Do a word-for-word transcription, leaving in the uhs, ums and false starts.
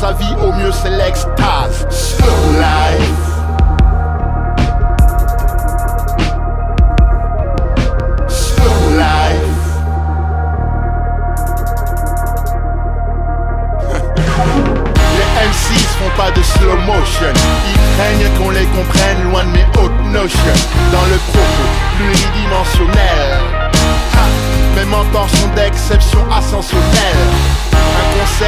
avis, au mieux c'est l'extase. Slow life. Slow life. Les M Cs font pas de slow motion. Ils craignent qu'on les comprenne loin de mes hautes notions. Dans le propos pluridimensionnel, ha, mes mentors sont d'exception ascensionnelle. Un concept